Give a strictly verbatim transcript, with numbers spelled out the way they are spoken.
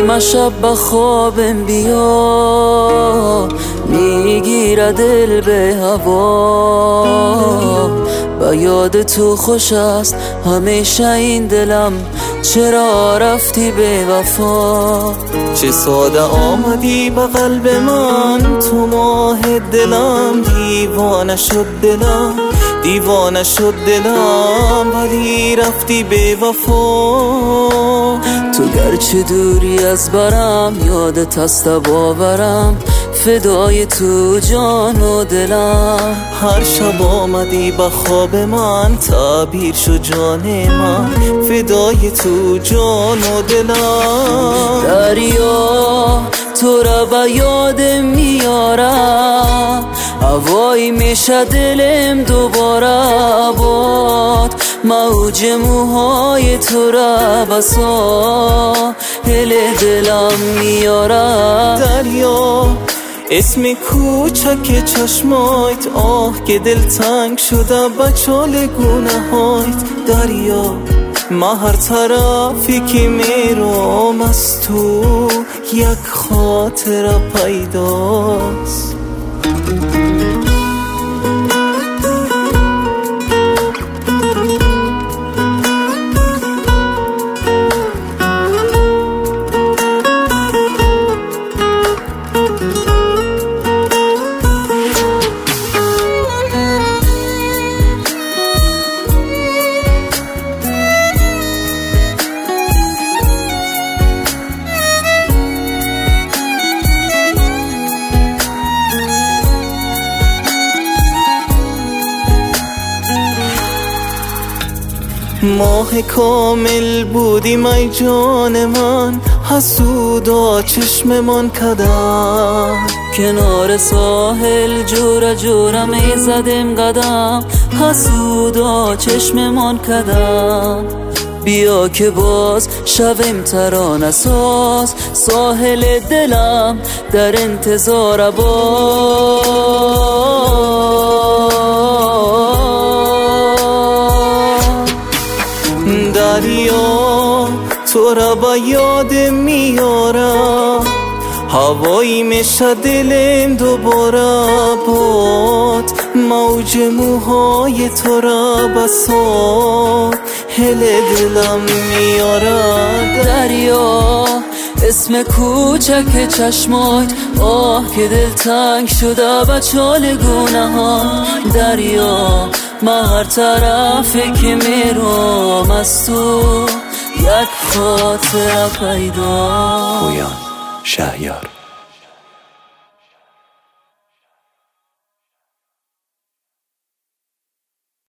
نیمه شب به خوابم بیا، میگیره دل به هوا. با یاد تو خوش است همیشه این دلم، چرا رفتی به وفا؟ چه ساده آمدی به قلب من، تو ماه دلم. دیوانه شد دلم، دیوانه شد دلم، ولی رفتی به وفا. تو گرچه دوری از برم، یادت هست باورم، فدای تو جان و دلم. هر شب آمدی به خواب من، تعبیر شو جان من، فدای تو جان و دلم. دریا تو را به یادم میارم، هوایی میشه دلم دوباره باد. موج موهای تو را به ساحل دلم میارم. دریا اسم کوچک چشمایت، آه که دل تنگ شده به چال گونه هایت. دریا ما هر طرفی که میرم از تو، یک خاطره پیداست. ماه کامل بودیم ای جان من، حسودا چشم من کدم. کنار ساحل جورا جورا می زدیم قدم، حسودا چشم من کدم. بیا که باز شویم ترانه ساز، ساحل دلم در انتظار باز. دریا تو را با یاد میارم، هوایی میشه دلم دوباره باد. موج موهای تو را به ساحل دلم میارم. دریا اسم کوچک چشمات، آه که دل تنگ شده به چال گونه ها. دریا من هر طرفی که میرم از تو، یک خاطره پیدا. پویان شهیار.